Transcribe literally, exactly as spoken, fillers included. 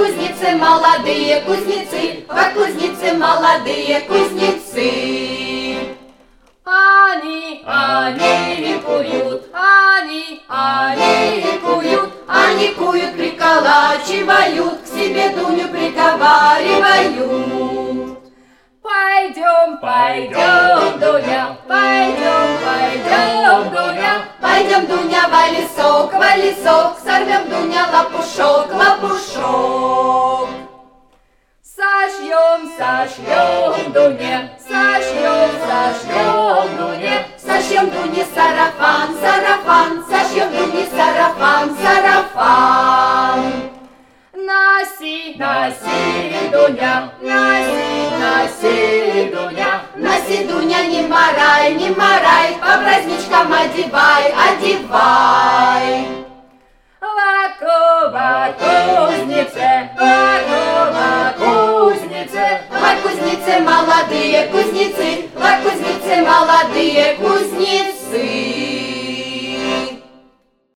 кузнице молодые кузнецы, во кузнице молодые кузнецы. Они, они куют, они, они куют, Они куют, приколачивают, к себе Дуню приговаривают. Пойдем, пойдем, Дуня, пойдем, пойдем, Дуня. Пойдем, Дуня, в лесок, в лесок, сорвем, Дуня, лопушок, лопушок. Сошьем, сошьем, Дуня, сошьем, сошьем, Дуня. Сошьем Дуне сарафан, сарафан, сошьем Дуне сарафан, сарафан. Носи, носи, Дуня, носи, носи, Дуня. Носи, Дуня, не морай, не морай, по праздничкам одевай, одевай. Ваку, во кузнице, ваку, во кузнице, Во кузнице молодые